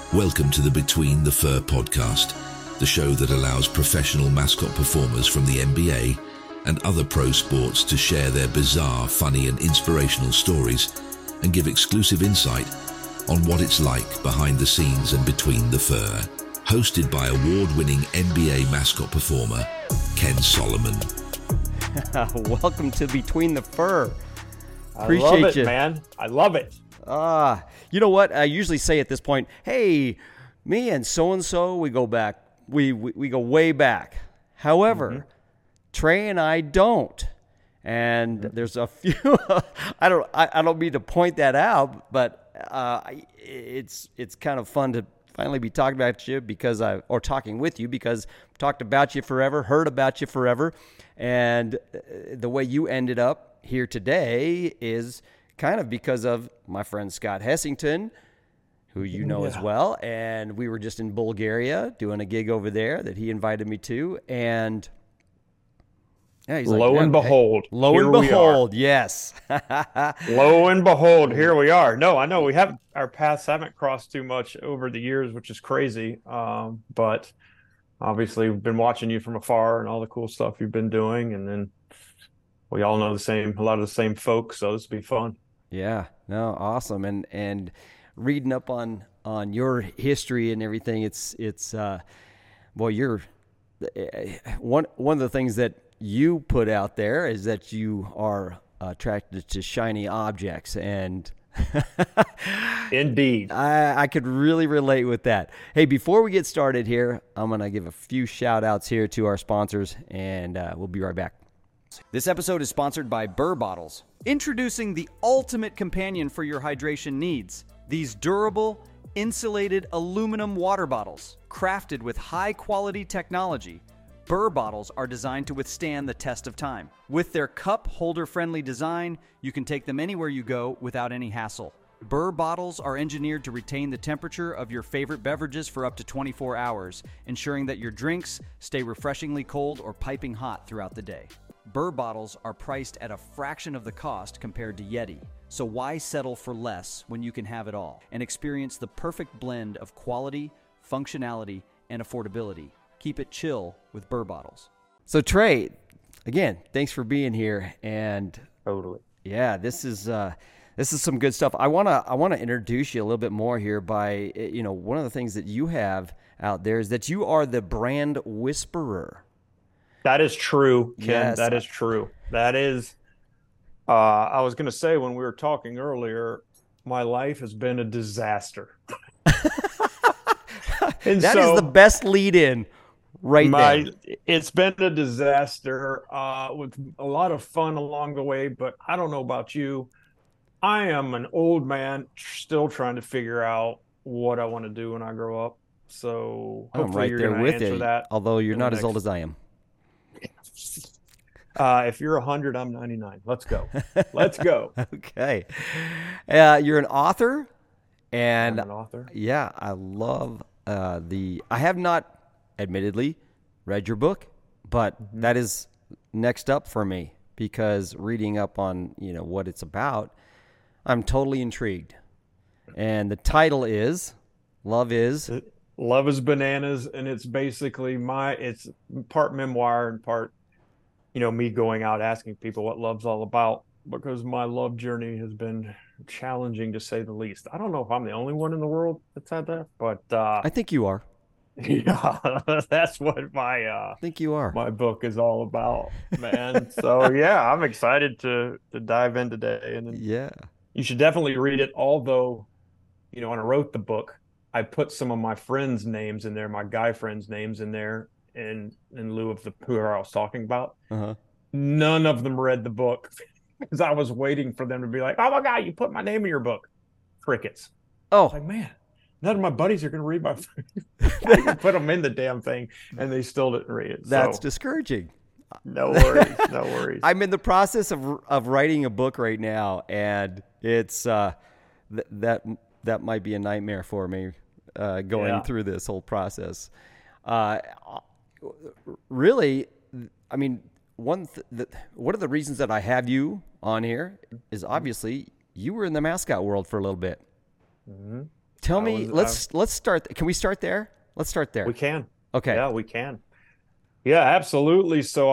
Welcome to the Between the Fur podcast, the show that allows professional mascot performers from the NBA and other pro sports to share their bizarre, funny and inspirational stories and give exclusive insight on what it's like behind the scenes and between the fur. Hosted by award-winning NBA mascot performer, Ken Solomon. Welcome to Between the Fur. Appreciate I love it, man. I love it. You know what? I usually say at this point, hey, me and so-and-so, we go back. We go way back. However, Trey and I don't. And there's a few, I don't mean to point that out, but it's kind of fun to finally be talking about you talking with you because I've talked about you forever, heard about you forever. And the way you ended up here today is kind of because of my friend Scott Hessington, who you know as well. And we were just in Bulgaria doing a gig over there that he invited me to. And yeah, he's lo and behold, lo and behold, yes. Lo and behold, here we are. No, I know our paths haven't crossed too much over the years, which is crazy. But obviously we've been watching you from afar and all the cool stuff you've been doing. And then we all know a lot of the same folks. So this will be fun. Yeah, no, awesome. And reading up on your history and everything, you're one of the things that you put out there is that you are attracted to shiny objects, and indeed, I could really relate with that. Hey, before we get started here, I'm going to give a few shout outs here to our sponsors, and we'll be right back. This episode is sponsored by Burr Bottles. Introducing the ultimate companion for your hydration needs. These durable, insulated aluminum water bottles, crafted with high-quality technology. Burr bottles are designed to withstand the test of time. With their cup holder-friendly design, you can take them anywhere you go without any hassle. Burr bottles are engineered to retain the temperature of your favorite beverages for up to 24 hours, ensuring that your drinks stay refreshingly cold or piping hot throughout the day. Burr bottles are priced at a fraction of the cost compared to Yeti. So why settle for less when you can have it all and experience the perfect blend of quality, functionality, and affordability? Keep it chill with Burr bottles. So Trey, again, thanks for being here. And totally, yeah, this is some good stuff. I wanna introduce you a little bit more here by one of the things that you have out there is that you are the brand whisperer. That is true, Ken. Yes. That is true. That is. I was going to say when we were talking earlier, my life has been a disaster. That is the best lead-in there. It's been a disaster with a lot of fun along the way, but I don't know about you. I am an old man still trying to figure out what I want to do when I grow up. So hopefully I'm right you're there going to with answer you, that. although you're not as old as I am. If you're 100, I'm 99. Let's go. Let's go. Okay. You're an author. And I'm an author. Yeah, I love I have not, admittedly, read your book, but that is next up for me because reading up on, what it's about, I'm totally intrigued. And the title is Love is Bananas, and it's basically it's part memoir and part, me going out asking people what love's all about, because my love journey has been challenging to say the least. I don't know if I'm the only one in the world that's had that, but I think you are. Yeah, that's what I think you are. My book is all about, man. So yeah, I'm excited to dive in today, and yeah, you should definitely read it. Although, when I wrote the book, I put some of my friends' names in there, my guy friends' names in there, in lieu of who I was talking about. None of them read the book because I was waiting for them to be like, "Oh my God, you put my name in your book." Crickets. Oh, like, man, none of my buddies are going to read my. I can put them in the damn thing, and they still didn't read it. That's discouraging. No worries, no worries. I'm in the process of writing a book right now, and it's that might be a nightmare for me going through this whole process. Really, I mean, one of the reasons that I have you on here is obviously you were in the mascot world for a little bit. Tell me, let's start. Can we start there? Let's start there. We can. Okay. Yeah, we can. Yeah, absolutely. So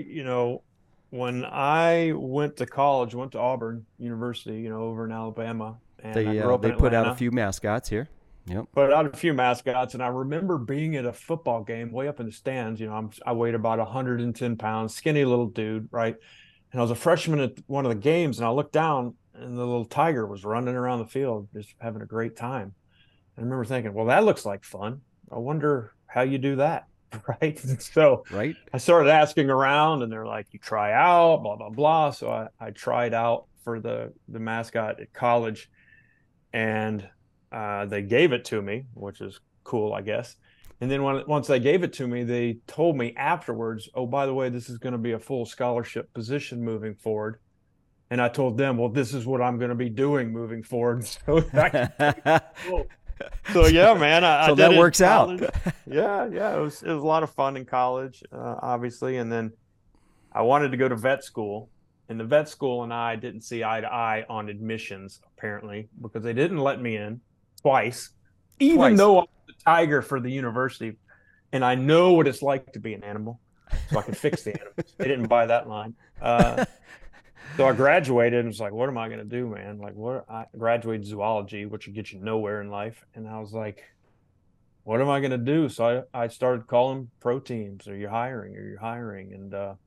when I went to college, went to Auburn University, over in Alabama, and I grew up in they put out Atlanta. a few mascots here. Yep. Put out a few mascots, and I remember being at a football game way up in the stands. I weighed about 110 pounds, skinny little dude, right? And I was a freshman at one of the games, and I looked down, and the little tiger was running around the field, just having a great time. I remember thinking, well, that looks like fun. I wonder how you do that, right? So right. I started asking around, and they're like, you try out, blah, blah, blah. So I tried out for the mascot at college, and they gave it to me, which is cool, I guess. And then once they gave it to me, they told me afterwards, oh, by the way, this is going to be a full scholarship position moving forward. And I told them, well, this is what I'm going to be doing moving forward. So cool. So yeah, man, I so did that works out. yeah, it was a lot of fun in college, obviously. And then I wanted to go to vet school, and the vet school and I didn't see eye to eye on admissions, apparently, because they didn't let me in twice, even though I'm the tiger for the university, and I know what it's like to be an animal, so I can fix the animals. They didn't buy that line. So I graduated and was like, what am I going to do, man? Like, I graduated zoology, which would get you nowhere in life. And I was like, what am I going to do? So I started calling pro teams. Are you hiring? Are you hiring?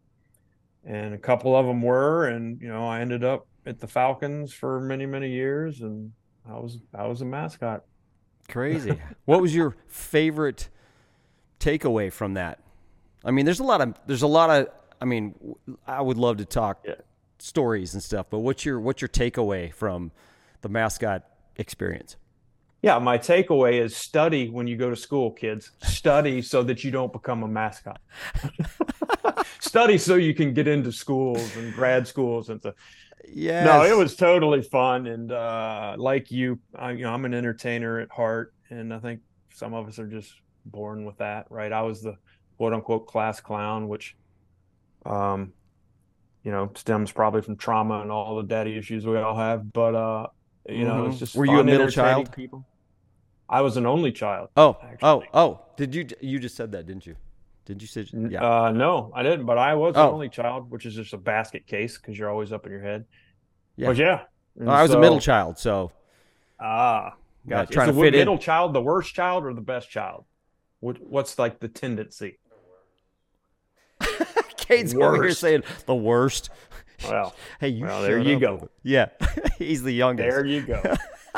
And a couple of them were, and, I ended up at the Falcons for many, many years. And I was a mascot. Crazy. What was your favorite takeaway from that? I mean, there's a lot of, I mean, I would love to talk stories and stuff, but what's your takeaway from the mascot experience? Yeah, my takeaway is study when you go to school, kids. Study so that you don't become a mascot. Study so you can get into schools and grad schools and stuff. Yeah. No, it was totally fun, and like you, I'm an entertainer at heart, and I think some of us are just born with that, right? I was the quote unquote class clown, which stems probably from trauma and all the daddy issues we all have. But, it's just Were you a middle child? People. I was an only child. Oh, you just said that, didn't you? Did you say? Yeah. No, I didn't, but I was an only child, which is just a basket case because you're always up in your head. Yeah. But yeah. I was a middle child, so. Gotcha. Trying to fit in. Middle child, the worst child or the best child? What's like the tendency? Kate's over here saying the worst. Well, hey, there you go. Yeah, he's the youngest. There you go.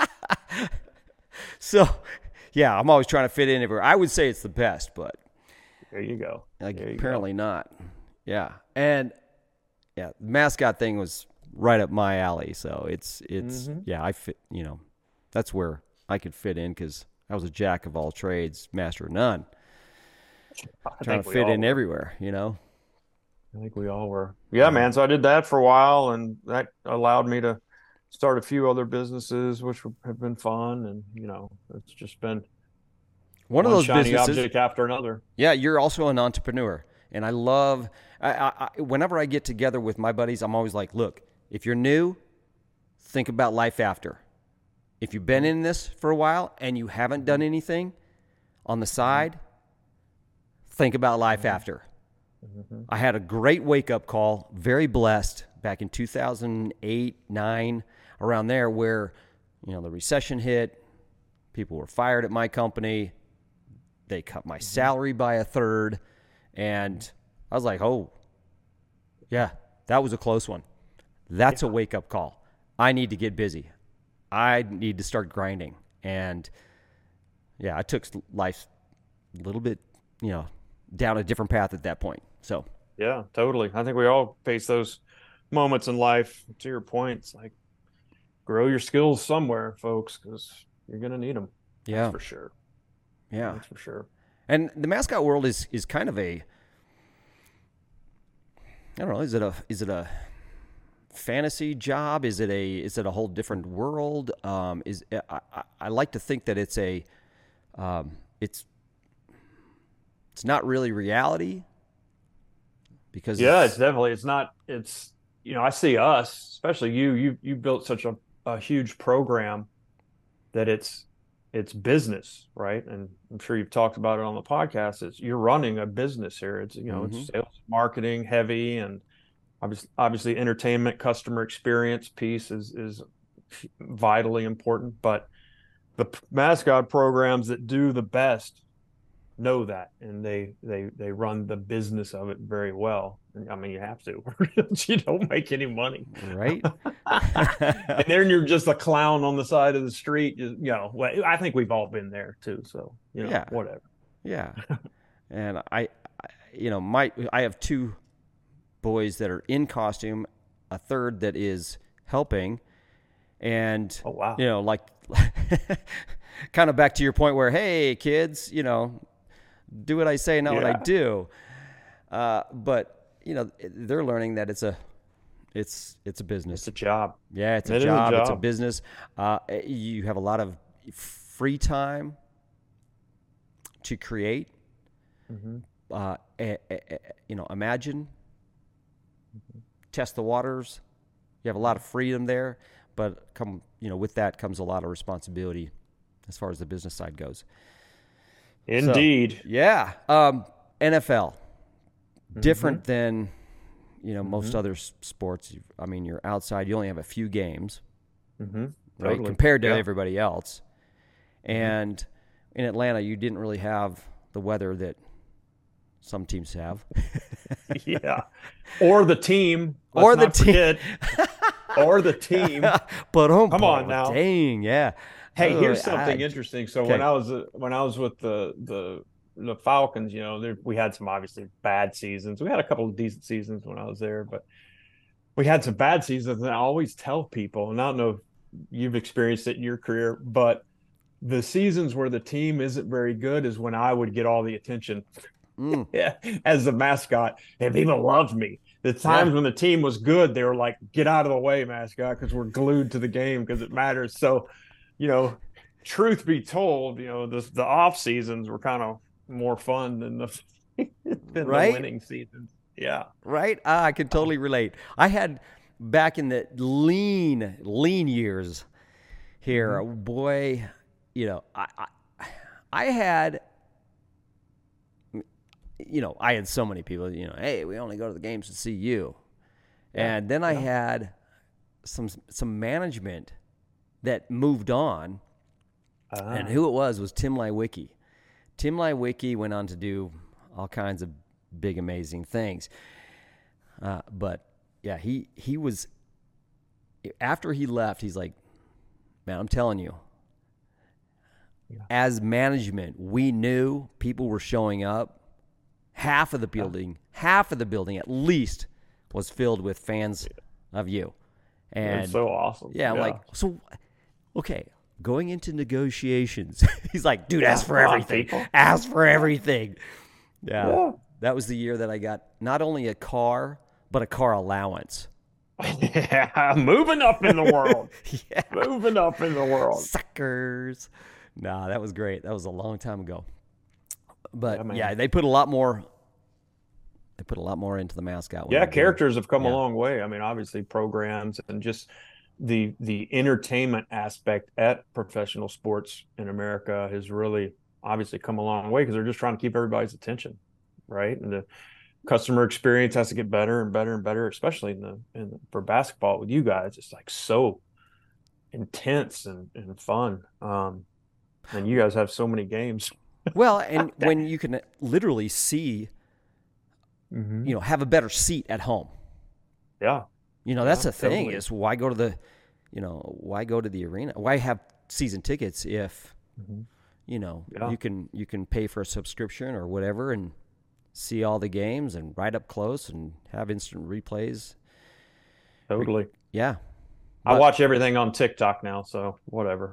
So, yeah, I'm always trying to fit in everywhere. I would say it's the best, but there you go. Apparently not. Yeah, and the mascot thing was right up my alley. So it's I fit. That's where I could fit in because I was a jack of all trades, master of none. Trying to fit in everywhere, I think we all were. Yeah, man. So I did that for a while, and that allowed me to start a few other businesses, which have been fun. And, it's just been one of those shiny businesses object after another. Yeah, you're also an entrepreneur. And I love, whenever I get together with my buddies, I'm always like, look, if you're new, think about life after. If you've been in this for a while and you haven't done anything on the side, think about life after. Mm-hmm. I had a great wake-up call, very blessed, back in 2008, 9, around there, where, the recession hit, people were fired at my company, they cut my salary by a third, and I was like, oh, yeah, that was a close one. That's a wake-up call. I need to get busy. I need to start grinding. And, I took life a little bit, down a different path at that point. So yeah, totally. I think we all face those moments in life. To your point, it's like grow your skills somewhere, folks, because you're gonna need them. Yeah, that's for sure. Yeah, that's for sure. And the mascot world is kind of a, I don't know. Is it a fantasy job? Is it a whole different world? I like to think that it's it's not really reality because it's not. I see us, especially you built such a huge program that it's it's business, right? And I'm sure you've talked about it on the podcast. It's you're running a business here. It's it's sales, marketing heavy, and obviously entertainment, customer experience piece is vitally important. But the mascot programs that do the best know that, and they run the business of it very well. I mean, you have to, you don't make any money, right? And then you're just a clown on the side of the street. I think we've all been there too. So whatever. Yeah. And I have two boys that are in costume, a third that is helping, and oh wow, like kind of back to your point where, hey kids, do what I say, not what I do. But they're learning that it's a business. It's a job. Yeah, it's a job. It's a business. You have a lot of free time to create. Imagine, test the waters. You have a lot of freedom there, but with that comes a lot of responsibility as far as the business side goes. Indeed. So, yeah. NFL, different than, most other sports. You're outside. You only have a few games, right? Totally. Compared to everybody else. And in Atlanta, you didn't really have the weather that some teams have. Yeah. Or the team. Or the team. Or the team. But come on now. Dang, yeah. Hey, here's something interesting. So when I was with the Falcons, we had some obviously bad seasons. We had a couple of decent seasons when I was there, but we had some bad seasons. And I always tell people, and I don't know if you've experienced it in your career, but the seasons where the team isn't very good is when I would get all the attention as the mascot, and people loved me. The times when the team was good, they were like, "Get out of the way, mascot, because we're glued to the game because it matters." So, truth be told, the off seasons were kind of more fun than the winning seasons. Yeah, right. I can totally relate. I had back in the lean years here, boy. I had so many people, hey, we only go to the games to see you. And then I had some management that moved on. And who it was Tim Leiweke. Tim Leiweke went on to do all kinds of big, amazing things. But yeah, he was, after he left, he's like, man, I'm telling you, as management, we knew people were showing up. Half of the building at least was filled with fans of you. And that's so awesome. Yeah, I'm like, so, okay, going into negotiations, he's like, dude, ask for everything. Ask for everything. Yeah. That was the year that I got not only a car, but a car allowance. Yeah, moving up in the world. Moving up in the world. Suckers. Nah, that was great. That was a long time ago. But they put a lot more. They put a lot more into the mascot. Yeah, characters have come a long way. I mean, obviously programs and just the entertainment aspect at professional sports in America has really obviously come a long way because they're just trying to keep everybody's attention, right? And the customer experience has to get better and better and better, especially for basketball with you guys. It's like so intense and fun. And you guys have so many games. Well, and when you can literally see, have a better seat at home. Yeah. That's the thing totally. Is why go to the arena? Why have season tickets if, you can pay for a subscription or whatever and see all the games and right up close and have instant replays. Totally. Yeah. I watch everything on TikTok now, so whatever.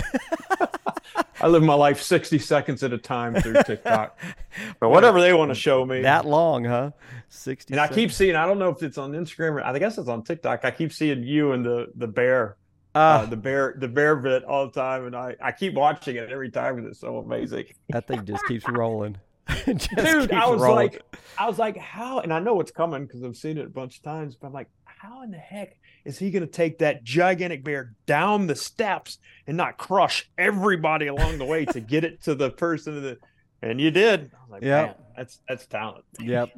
I live my life 60 seconds at a time through TikTok. But whatever they want to show me. That long, huh? 60 And I keep seeing, I don't know if it's on Instagram or I guess it's on TikTok. I keep seeing you and the bear. The bear bit all the time, and I keep watching it every time because it's so amazing. That thing just keeps rolling. Dude, I was like, how? And I know it's coming because I've seen it a bunch of times. But I'm like, how in the heck is he going to take that gigantic bear down the steps and not crush everybody along the way to get it to the person? And you did. I was like, man, that's talent. Yep.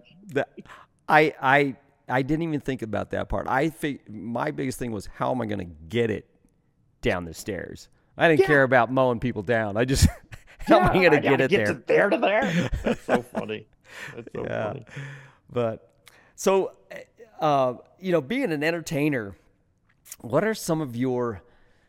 I didn't even think about that part. I think my biggest thing was, how am I going to get it down the stairs? I didn't care about mowing people down. I just, how am I going to get it there? There to there. That's so funny. That's so funny. But so, being an entertainer, what are some of your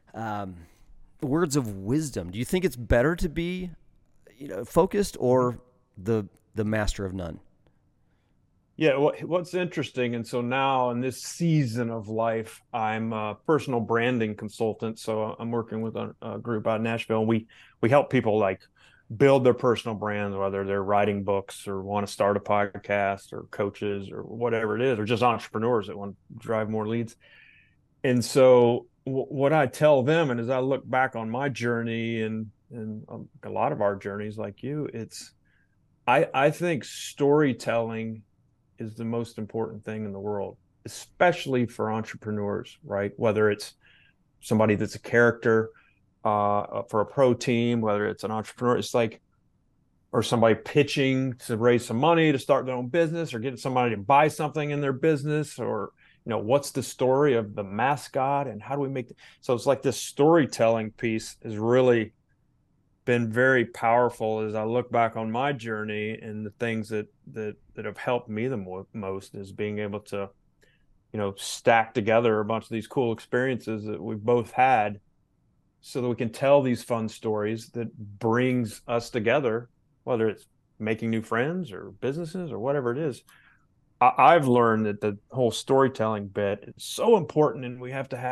words of wisdom? Do you think it's better to be, focused, or the master of none? Yeah, what's interesting, and so now in this season of life, I'm a personal branding consultant. So I'm working with a group out of Nashville, and we help people like build their personal brands, whether they're writing books or want to start a podcast, or coaches, or whatever it is, or just entrepreneurs that want to drive more leads. And so what I tell them, and as I look back on my journey and a lot of our journeys, like you, I think storytelling is the most important thing in the world, especially for entrepreneurs, right? Whether it's somebody that's a character for a pro team, whether it's an entrepreneur, it's like, or somebody pitching to raise some money to start their own business, or getting somebody to buy something in their business, or, what's the story of the mascot and how do we make so it's like this storytelling piece has really been very powerful as I look back on my journey, and the things that have helped me the most is being able to, stack together a bunch of these cool experiences that we've both had, so that we can tell these fun stories that brings us together, whether it's making new friends or businesses or whatever it is. I've learned that the whole storytelling bit is so important, and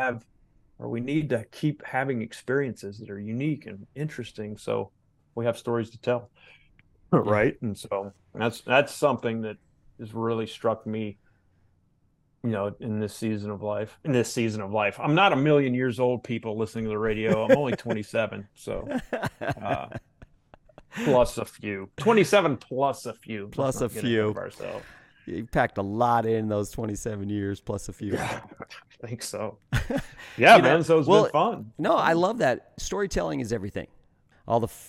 we need to keep having experiences that are unique and interesting, so we have stories to tell. Right. And so that's something that has really struck me, in this season of life. I'm not a million years old, people listening to the radio. I'm only 27. So plus a few. 27 plus a few. Plus a few. Ourselves. You packed a lot in those 27 years, plus a few. Yeah, I think so. Yeah, man. So it's been fun. No, I love that. Storytelling is everything. All the,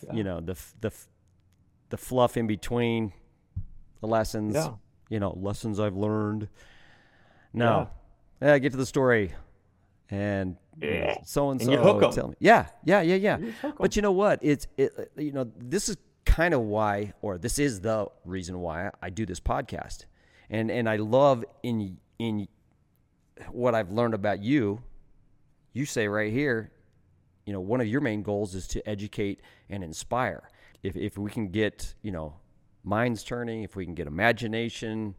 the fluff in between, the lessons, lessons I've learned. No, get to the story, and so and so tell me. Yeah. But you know what? This is kind of why, or this is the reason why I do this podcast, and I love in what I've learned about you. You say right here, one of your main goals is to educate and inspire. If we can get, minds turning, if we can get imagination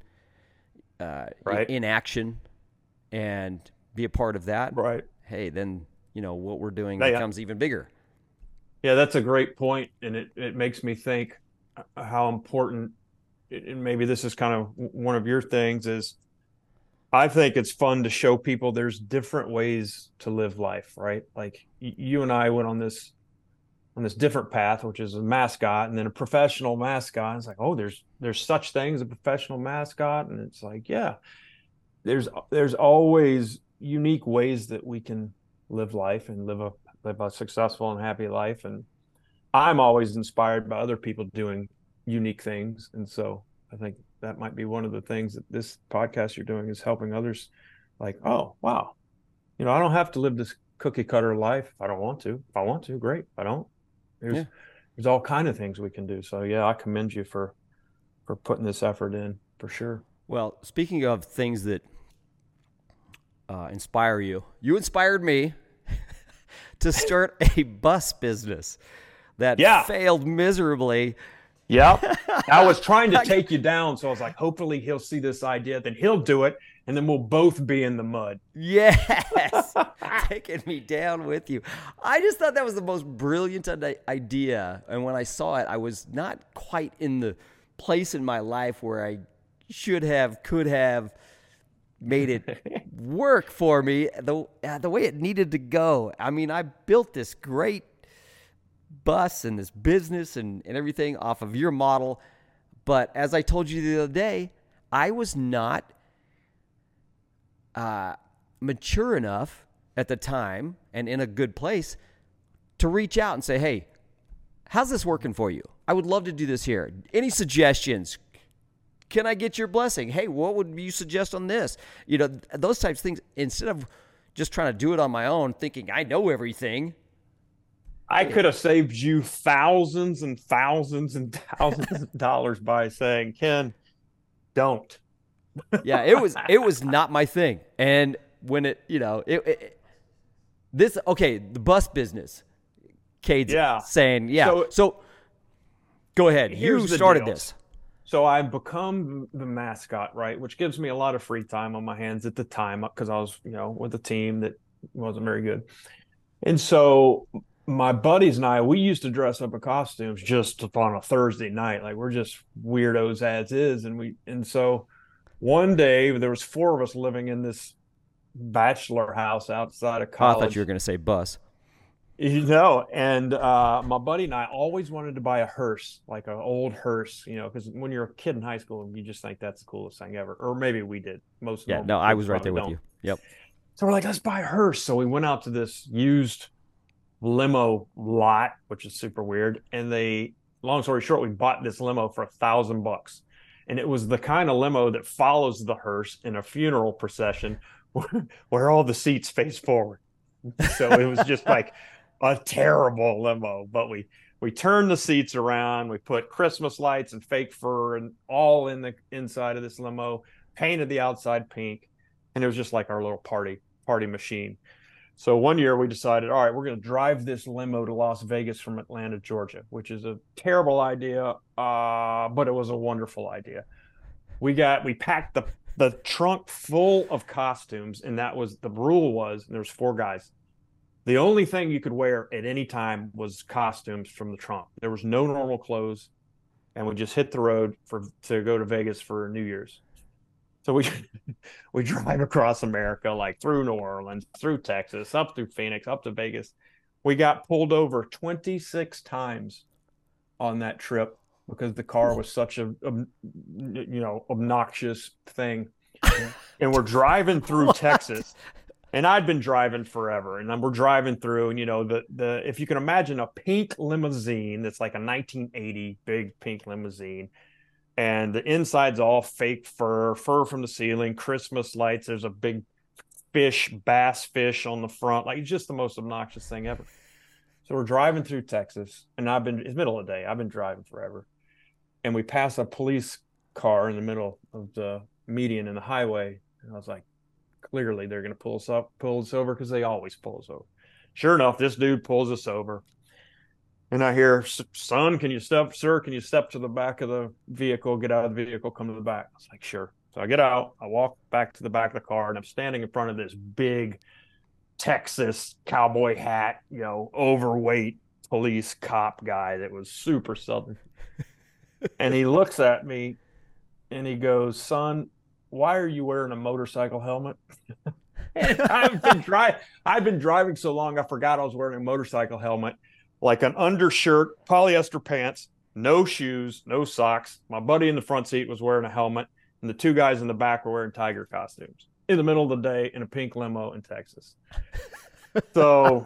in action and be a part of that, right? Hey, then, what we're doing becomes even bigger. Yeah, that's a great point. And it makes me think how important, and maybe this is kind of one of your things, is I think it's fun to show people there's different ways to live life, right? Like you and I went on this different path, which is a mascot and then a professional mascot. It's like, oh, there's such thing as a professional mascot. And it's like, yeah, there's always unique ways that we can live life and live a successful and happy life. And I'm always inspired by other people doing unique things. And so I think that might be one of the things that this podcast you're doing is helping others, like, oh, wow, I don't have to live this cookie cutter life if I don't want to. If I want to, great. If I don't, there's all kind of things we can do. So yeah, I commend you for putting this effort in, for sure. Well, speaking of things that inspire you, you inspired me to start a bus business that failed miserably. Yeah. I was trying to take you down. So I was like, hopefully he'll see this idea, then he'll do it. And then we'll both be in the mud. Yes. Taking me down with you. I just thought that was the most brilliant idea. And when I saw it, I was not quite in the place in my life where I could have made it work for me the way it needed to go. I mean, I built this great bus and this business and everything off of your model. But as I told you the other day, I was not mature enough at the time and in a good place to reach out and say, hey, how's this working for you? I would love to do this here. Any suggestions? Can I get your blessing? Hey, what would you suggest on this? You know, those types of things. Instead of just trying to do it on my own, thinking I know everything. I could have saved you thousands and thousands and thousands of dollars by saying, Ken, don't. Yeah, it was not my thing. And when the bus business, Cade's saying, So go ahead. You started this. So I've become the mascot, right? Which gives me a lot of free time on my hands at the time because I was, with a team that wasn't very good. And so my buddies and I, we used to dress up in costumes just on a Thursday night. Like we're just weirdos as is. And so one day there was 4 of us living in this bachelor house outside of college. I thought you were going to say bus. And my buddy and I always wanted to buy a hearse, like an old hearse, because when you're a kid in high school, you just think that's the coolest thing ever. Or maybe we did. I was right there with you. Yep. So we're like, let's buy a hearse. So we went out to this used limo lot, which is super weird. And long story short, we bought this limo for $1,000. And it was the kind of limo that follows the hearse in a funeral procession where all the seats face forward. So it was just like a terrible limo, but we turned the seats around. We put Christmas lights and fake fur and all in the inside of this limo, painted the outside pink. And it was just like our little party machine. So one year we decided, all right, we're going to drive this limo to Las Vegas from Atlanta, Georgia, which is a terrible idea, but it was a wonderful idea. We packed the trunk full of costumes, and that was the rule was, and there was 4 guys. The only thing you could wear at any time was costumes from the trunk. There was no normal clothes, and we just hit the road to go to Vegas for New Year's. So we drive across America, like through New Orleans, through Texas, up through Phoenix, up to Vegas. We got pulled over 26 times on that trip because the car was such a obnoxious thing. And we're driving through Texas. And I'd been driving forever, and then we're driving through, and if you can imagine a pink limousine that's like a 1980 big pink limousine, and the inside's all fake fur from the ceiling, Christmas lights. There's a big bass fish on the front, like just the most obnoxious thing ever. So we're driving through Texas, and it's middle of the day. I've been driving forever, and we pass a police car in the middle of the median in the highway, and I was like, clearly they're going to pull us over because they always pull us over. Sure enough, this dude pulls us over. And I hear, sir, can you step to the back of the vehicle, get out of the vehicle, come to the back? I was like, sure. So I get out, I walk back to the back of the car, and I'm standing in front of this big Texas cowboy hat, overweight police cop guy that was super Southern. And he looks at me and he goes, son, why are you wearing a motorcycle helmet? And I've been driving so long, I forgot I was wearing a motorcycle helmet, like an undershirt, polyester pants, no shoes, no socks. My buddy in the front seat was wearing a helmet, and the 2 guys in the back were wearing tiger costumes in the middle of the day in a pink limo in Texas. So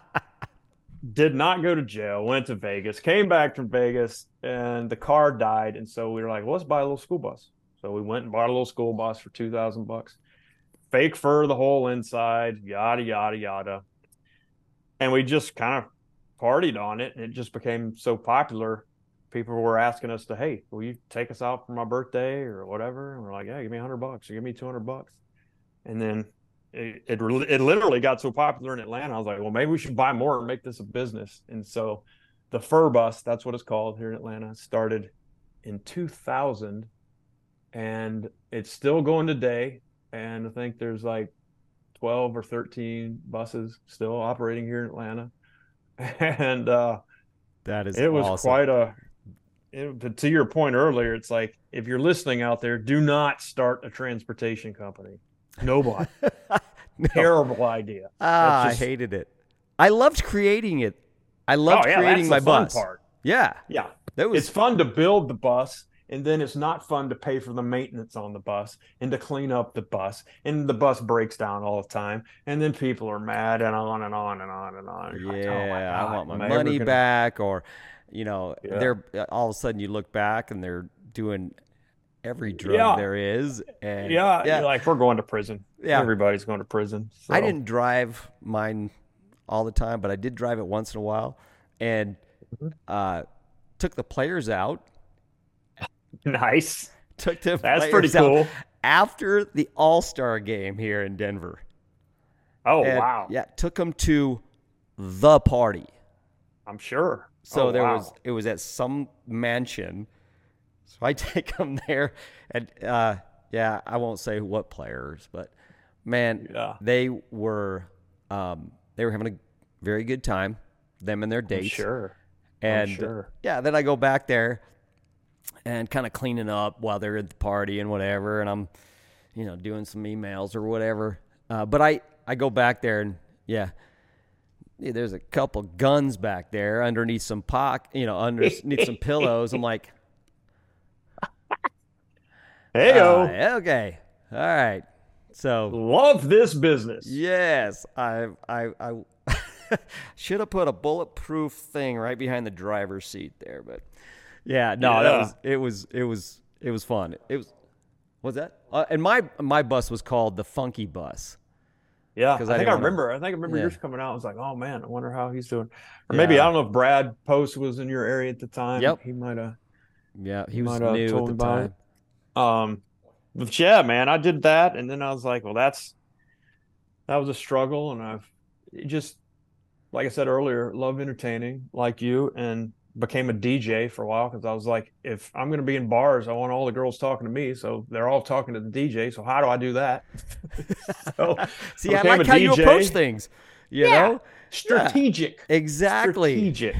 did not go to jail, went to Vegas, came back from Vegas, and the car died. And so we were like, well, let's buy a little school bus. So we went and bought a little school bus for $2,000, fake fur, the whole inside, yada, yada, yada. And we just kind of partied on it. And it just became so popular. People were asking us hey, will you take us out for my birthday or whatever? And we're like, yeah, give me $100 or give me $200. And then it literally got so popular in Atlanta. I was like, well, maybe we should buy more and make this a business. And so the Fur Bus, that's what it's called here in Atlanta, started in 2000. And it's still going today. And I think there's like 12 or 13 buses still operating here in Atlanta. And that is it was awesome. To your point earlier, it's like, if you're listening out there, do not start a transportation company. Nobody. No. Terrible idea. I hated it. I loved creating it. I loved creating my bus. Part. Yeah. It's fun to build the bus And then it's not fun to pay for the maintenance on the bus and to clean up the bus. And the bus breaks down all the time. And then people are mad and on and on and on and on. Yeah, like, oh my God, I want my am I money ever gonna... back. Or, Yeah. they're all of a sudden you look back and they're doing every drug there is. And yeah, you're like, we're going to prison. Yeah. Everybody's going to prison. So. I didn't drive mine all the time, but I did drive it once in a while, and took the players out. Nice. Took the That's players pretty cool. out after the All-Star game here in Denver. Oh, And, wow. Yeah, took them to the party. I'm sure. So wow. it was at some mansion. So I take them there, and I won't say what players, but man, they were having a very good time, them and their dates. Sure. And sure. Then I go back there and kind of cleaning up while they're at the party and whatever, and I'm, doing some emails or whatever. But I go back there and there's a couple guns back there underneath some underneath some pillows. I'm like, hey-o. Okay. All right. So love this business. Yes. I should have put a bulletproof thing right behind the driver's seat there, but it was fun. What's that? And my bus was called the Funky Bus. Yeah, I think I remember yours coming out. I was like, oh man, I wonder how he's doing. Or maybe I don't know if Brad Post was in your area at the time. Yep. He might have. Yeah, he was new at the time. But yeah, man, I did that, and then I was like, well, that was a struggle, and I've just, like I said earlier, love entertaining like you, and became a DJ for a while because I was like, if I'm going to be in bars, I want all the girls talking to me, so they're all talking to the DJ. So how do I do that? So see, I like how you approach things. You know, strategic. Yeah, exactly. Strategic.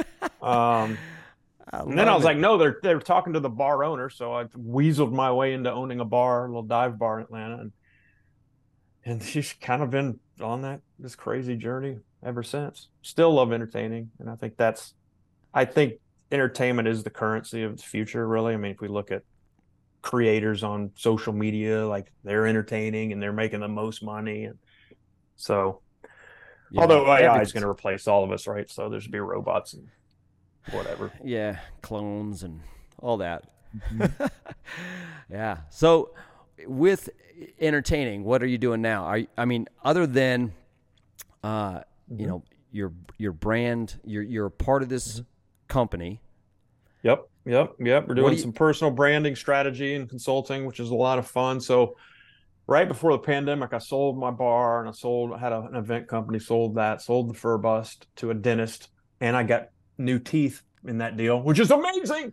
And then I was like, no, they're talking to the bar owner, so I weaseled my way into owning a bar, a little dive bar in Atlanta, and she's kind of been on this crazy journey ever since. Still love entertaining, and I think entertainment is the currency of the future, really. I mean, if we look at creators on social media, like they're entertaining and they're making the most money. And so, although AI is going to replace all of us, right? So there's be robots and whatever. Yeah, clones and all that. Mm-hmm. Yeah. So with entertaining, what are you doing now? Other than, your brand, you're a part of this company. Yep. We're doing some personal branding strategy and consulting, which is a lot of fun. So right before the pandemic, I sold my bar and I had an event company, sold the Fur Bust to a dentist, and I got new teeth in that deal, which is amazing.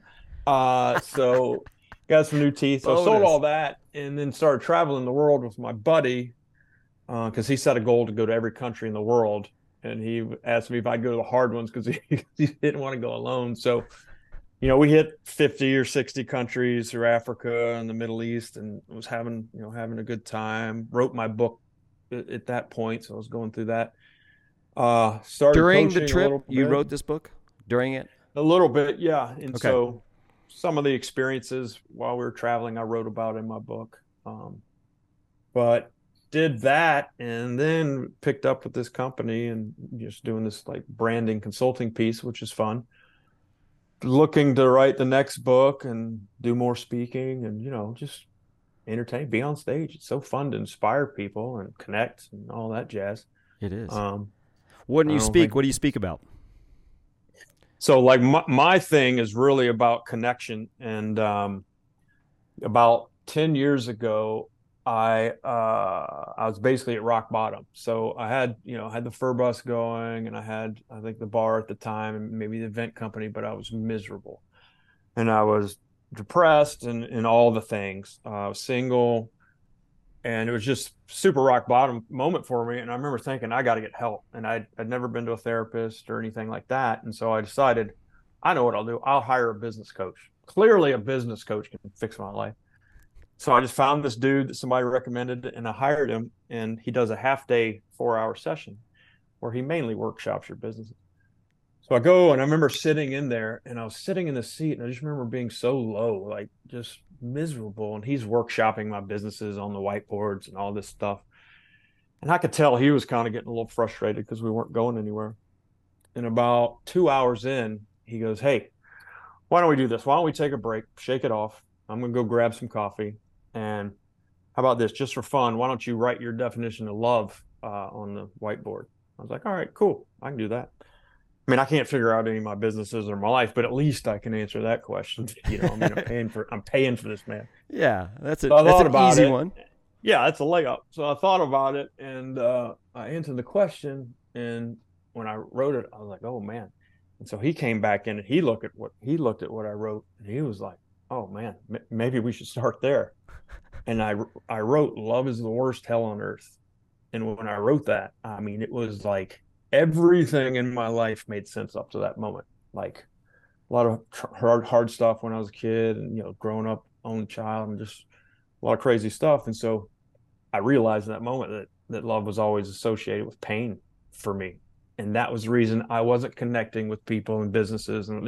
So got some new teeth. So I sold all that and then started traveling the world with my buddy because he set a goal to go to every country in the world. And he asked me if I'd go to the hard ones because he didn't want to go alone. So, we hit 50 or 60 countries through Africa and the Middle East, and was having a good time. Wrote my book at that point, so I was going through that. Started during the trip. You wrote this book during it? A little bit, yeah. And so some of the experiences while we were traveling, I wrote about in my book. But did that and then picked up with this company and just doing this like branding consulting piece, which is fun. Looking to write the next book and do more speaking and, just entertain, be on stage. It's so fun to inspire people and connect and all that jazz. It is. When you speak, what do you speak about? So like my thing is really about connection. And about 10 years ago, I was basically at rock bottom. So I had the Fur Bust going, and I had, I think, the bar at the time and maybe the event company, but I was miserable. And I was depressed and all the things. I was single, and it was just super rock bottom moment for me. And I remember thinking, I got to get help. And I'd never been to a therapist or anything like that. And so I decided, I know what I'll do. I'll hire a business coach. Clearly a business coach can fix my life. So I just found this dude that somebody recommended, and I hired him, and he does a half-day, 4-hour session where he mainly workshops your business. So I go, and I remember sitting in there, and I was sitting in the seat, and I just remember being so low, like just miserable. And he's workshopping my businesses on the whiteboards and all this stuff. And I could tell he was kind of getting a little frustrated because we weren't going anywhere. And about 2 hours in, he goes, "Hey, why don't we do this? Why don't we take a break, shake it off? I'm going to go grab some coffee. And how about this? Just for fun, why don't you write your definition of love on the whiteboard?" I was like, "All right, cool. I can do that." I mean, I can't figure out any of my businesses or my life, but at least I can answer that question. You know, I mean, I'm paying for this, man. Yeah, that's So an easy one. Yeah, that's a layup. So I thought about it, and I answered the question. And when I wrote it, I was like, "Oh man!" And so he came back in, and he looked at what I wrote, and he was like, "Oh man, maybe we should start there." And I wrote, "Love is the worst hell on earth." And when I wrote that, I mean, it was like everything in my life made sense up to that moment. Like a lot of hard stuff when I was a kid, and growing up, only child, and just a lot of crazy stuff. And so I realized in that moment that love was always associated with pain for me. And that was the reason I wasn't connecting with people and businesses. And,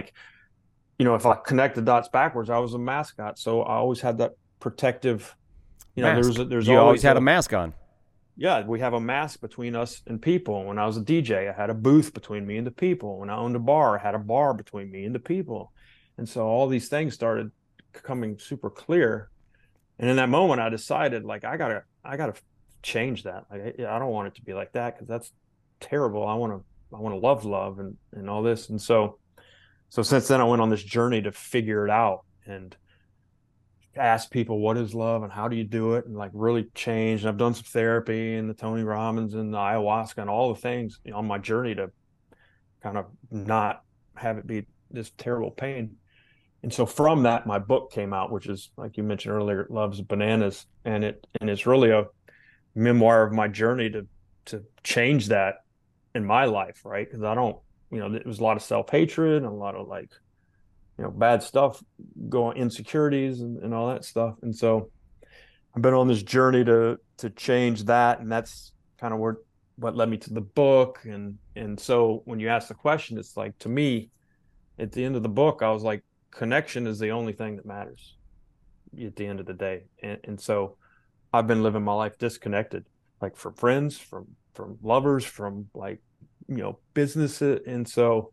if I connect the dots backwards, I was a mascot. So I always had that protective, there's you always had a mask on. Yeah, we have a mask between us and people. When I was a DJ, I had a booth between me and the people. When I owned a bar, I had a bar between me and the people. And so all these things started coming super clear. And in that moment, I decided, like, I gotta change that. Like, I don't want it to be like that, because that's terrible. I want to love and all this. And so since then, I went on this journey to figure it out and ask people, what is love and how do you do it, and like really change. And I've done some therapy and the Tony Robbins and the ayahuasca and all the things on my journey to kind of not have it be this terrible pain. And so from that, my book came out, which is, like you mentioned earlier, Love's Bananas. And it's really a memoir of my journey to change that in my life, right? Because I don't, it was a lot of self-hatred and a lot of bad stuff, insecurities and all that stuff. And so I've been on this journey to change that. And that's kind of what led me to the book. And so when you ask the question, it's like, to me, at the end of the book, I was like, connection is the only thing that matters at the end of the day. And so I've been living my life disconnected, like from friends, from lovers, from businesses. And so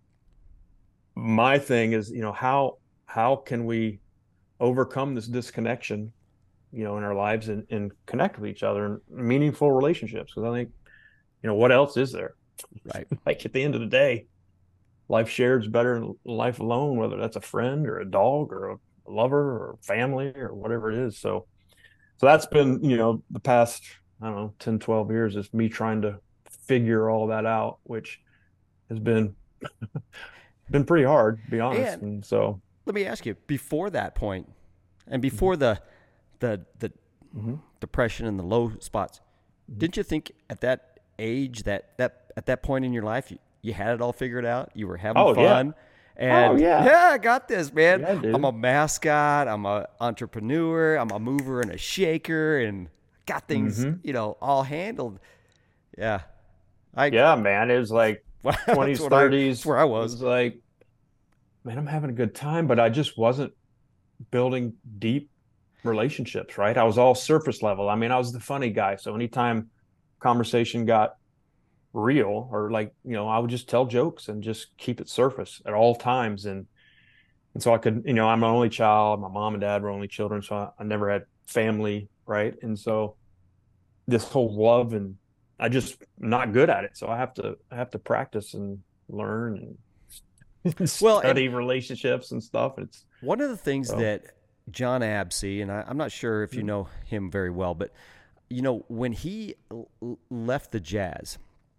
my thing is, how can we overcome this disconnection, in our lives and connect with each other in meaningful relationships? Because I think, what else is there? Right. Like at the end of the day, life shared is better than life alone, whether that's a friend or a dog or a lover or family or whatever it is. So that's been, the past, I don't know, 10, 12 years is me trying to figure all that out, which has been pretty hard, to be honest. And so let me ask you, before that point and before the depression and the low spots, didn't you think at that age that at that point in your life, you had it all figured out? You were having fun. Yeah. And I got this, man. Yeah, I'm a mascot. I'm an entrepreneur. I'm a mover and a shaker, and got things, all handled. Yeah. Man. It was like 20s, 30s. That's where I was. It was like, man, I'm having a good time, but I just wasn't building deep relationships, right? I was all surface level. I mean, I was the funny guy. So anytime conversation got real, or I would just tell jokes and just keep it surface at all times. And so I could, I'm an only child. My mom and dad were only children, so I never had family, right? And so this whole love, and I just not good at it. So I have to practice and learn and study relationships and stuff. It's one of the things that John Absey, and I'm not sure if you know him very well, but when he left the Jazz,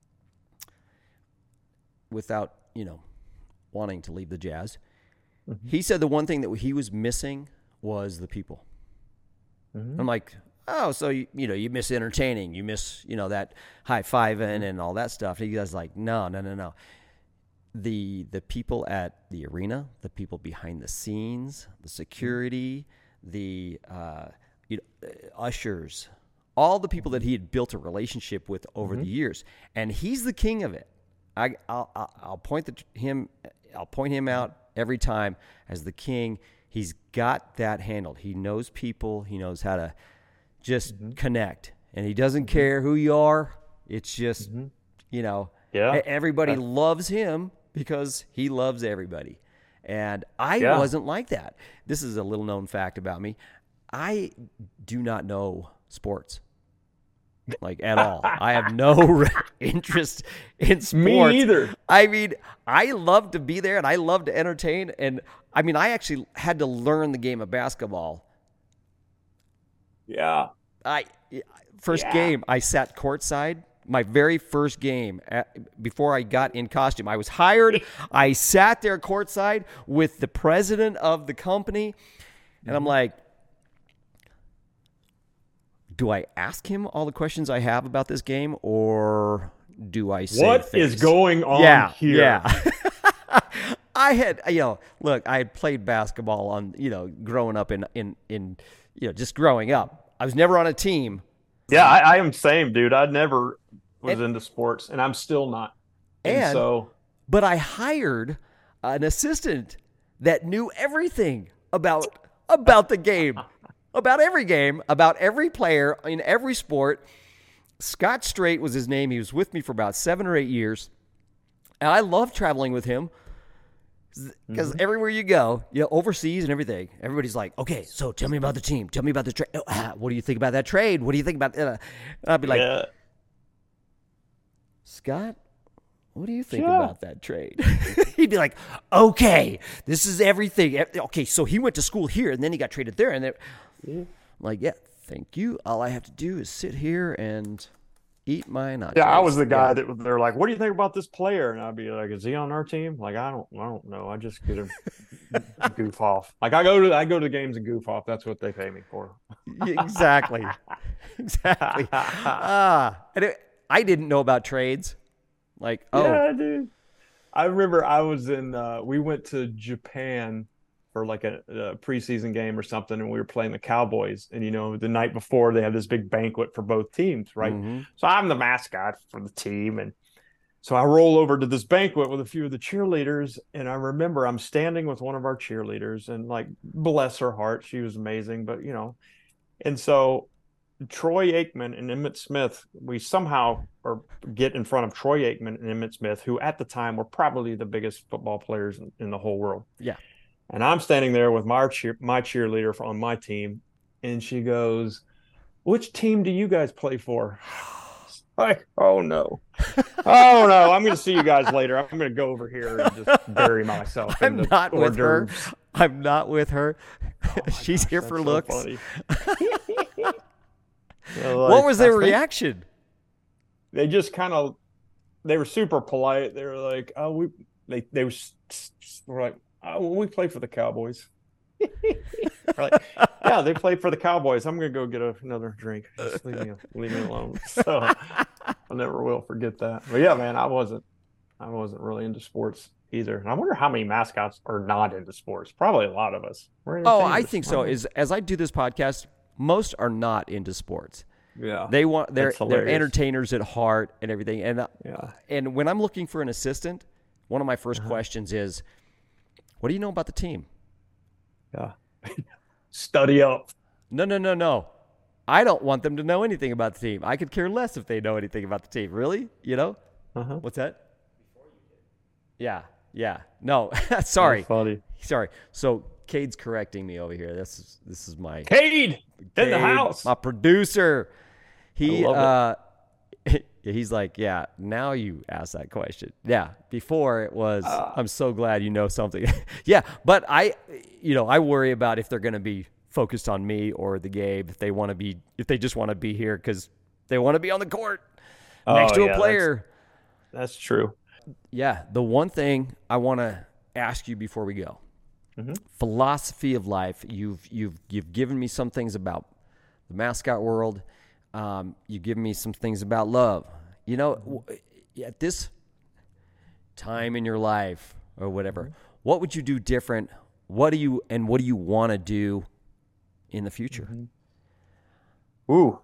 without wanting to leave the Jazz, he said the one thing that he was missing was the people. I'm like, oh, so you miss entertaining, you miss that high-fiving and all that stuff. He was like, no. The people at the arena, the people behind the scenes, the security, the ushers, all the people that he had built a relationship with over the years, and he's the king of it. I'll point him out every time as the king. He's got that handled. He knows people. He knows how to just connect, and he doesn't care who you are. It's just everybody loves him because he loves everybody. And I wasn't like that. This is a little known fact about me. I do not know sports. Like at all. I have no interest in sports. Me either. I mean, I love to be there and I love to entertain. And I mean, I actually had to learn the game of basketball. Yeah. First game, I sat courtside. My very first game before I got in costume. I was hired. I sat there courtside with the president of the company. And I'm like, do I ask him all the questions I have about this game, or do I say what things? Is going on here? Yeah. I had, look, I had played basketball on, growing up in just growing up. I was never on a team. Yeah, I am same, dude. I never was into sports, and I'm still not. But I hired an assistant that knew everything about the game. About every game, about every player in every sport. Scott Strait was his name. He was with me for about 7 or 8 years. And I love traveling with him because everywhere you go, overseas and everything, everybody's like, okay, so tell me about the team. Tell me about the trade. What do you think about that trade? What do you think about that? And I'd be like, Scott, what do you think about that trade? He'd be like, okay, this is everything. Okay, so he went to school here, and then he got traded there. And I'm like, yeah, thank you. All I have to do is sit here and eat my nachos. Yeah, I was the guy that they're like, what do you think about this player? And I'd be like, is he on our team? Like, I don't know. I just get a goof off. Like, I go to the games and goof off. That's what they pay me for. Exactly. And I didn't know about trades. Like, yeah, dude. I remember I was in. We went to Japan for like a preseason game or something, and we were playing the Cowboys. And the night before they had this big banquet for both teams, right? So I'm the mascot for the team, and so I roll over to this banquet with a few of the cheerleaders. And I remember I'm standing with one of our cheerleaders, and like, bless her heart, she was amazing, but and so Troy Aikman and Emmitt Smith, we somehow get in front of Troy Aikman and Emmitt Smith, who at the time were probably the biggest football players in the whole world. Yeah. And I'm standing there with my cheerleader on my team, and she goes, which team do you guys play for? Like, oh no. I'm going to see you guys later. I'm going to go over here and just bury myself. I'm not with her. I'm not with her. She's here for looks. So what was their reaction? They just they were super polite. They were like, oh, they were like, oh, we play for the Cowboys. Like, yeah, they played for the Cowboys. I'm going to go get another drink. Just leave me alone. So I never will forget that. But yeah, man, I wasn't really into sports either. And I wonder how many mascots are not into sports. Probably a lot of us. I think so. As I do this podcast, most are not into sports. Yeah, they're entertainers at heart and everything. And when I'm looking for an assistant, one of my first questions is, what do you know about the team? Yeah, study up. No. I don't want them to know anything about the team. I could care less if they know anything about the team. Really? What's that? Yeah. No, sorry. Funny. Sorry. So Cade's correcting me over here. This is my Cade in the house. My producer. He's like, yeah, now you ask that question. Yeah. Before it was, I'm so glad you know something. Yeah. But I worry about if they're going to be focused on me or the game, if they just want to be here because they want to be on the court next to a player. That's true. Yeah. The one thing I want to ask you before we go, philosophy of life. You've given me some things about the mascot world. You've given me some things about love. At this time in your life or whatever, what would you do different? What do you want to do in the future? Ooh,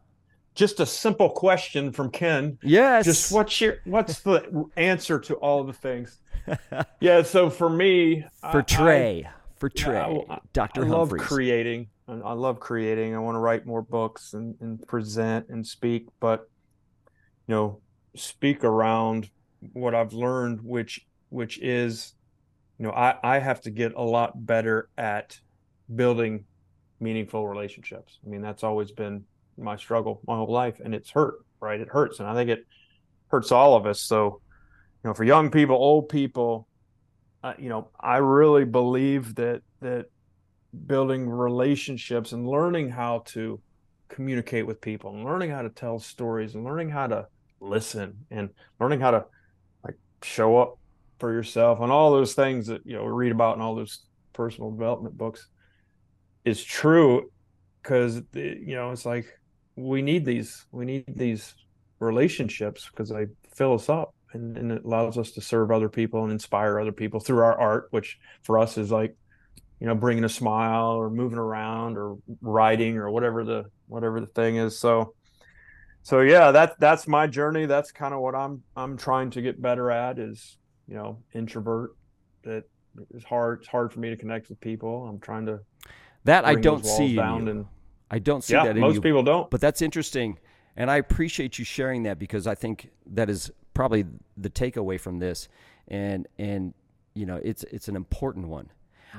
just a simple question from Ken. Yes. Just what's the answer to all of the things? Yeah. So for me, Trey, Dr. Humphreys. I love creating. I want to write more books and present and speak, but speak around what I've learned, which is, I have to get a lot better at building meaningful relationships. I mean, that's always been my struggle my whole life, and it's hurt, right? It hurts. And I think it hurts all of us. So, for young people, old people, I really believe that building relationships and learning how to communicate with people and learning how to tell stories and learning how to listen and learning how to show up for yourself and all those things that, we read about in all those personal development books is true. Cause it's like, we need these relationships because they fill us up and it allows us to serve other people and inspire other people through our art, which for us is like, bringing a smile or moving around or writing or whatever the thing is. So yeah, that's my journey. That's kind of what I'm trying to get better at is, introvert. That is hard. It's hard for me to connect with people. I'm trying to I don't see in you. I don't see that in you. Most people don't. But that's interesting. And I appreciate you sharing that because I think that is probably the takeaway from this. And it's an important one.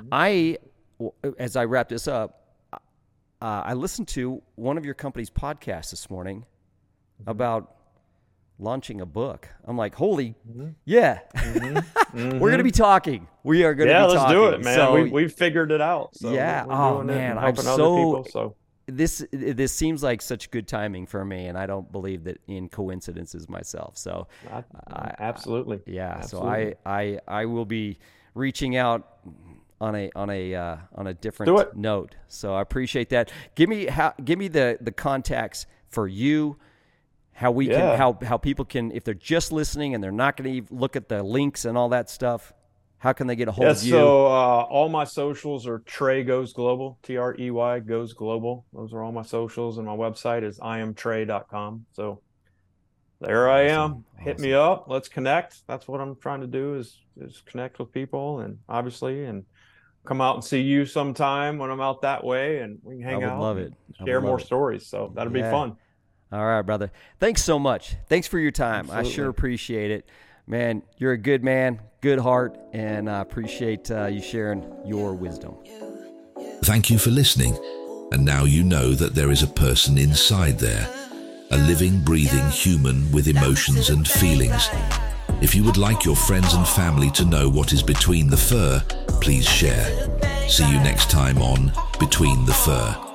As I wrap this up, I listened to one of your company's podcasts this morning about launching a book. I'm like, holy, yeah, we're going to be talking. We are going to be talking. Yeah, let's do it, man. So, we've figured it out. So yeah. Oh man, I'm so. This seems like such good timing for me, and I don't believe that in coincidences myself. So, absolutely. Yeah. Absolutely. So I will be reaching out on a different note. So I appreciate that. Give me the contacts for you. How people can, if they're just listening and they're not going to look at the links and all that stuff, how can they get a hold of you? So all my socials are Trey Goes Global, TREY Goes Global. Those are all my socials, and my website is iamtrey.com. So there I am. Hit me up. Let's connect. That's what I'm trying to do is connect with people, and obviously, and come out and see you sometime when I'm out that way, and we can hang out. I would love it. Share more stories. So that'll be fun. All right, brother. Thanks so much. Thanks for your time. Absolutely. I sure appreciate it. Man, you're a good man, good heart, and I appreciate you sharing your wisdom. Thank you for listening. And now you know that there is a person inside there, a living, breathing human with emotions and feelings. If you would like your friends and family to know what is between the fur, please share. See you next time on Between the Fur.